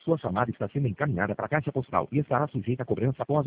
Sua chamada está sendo encaminhada para a caixa postal e estará sujeita a cobrança após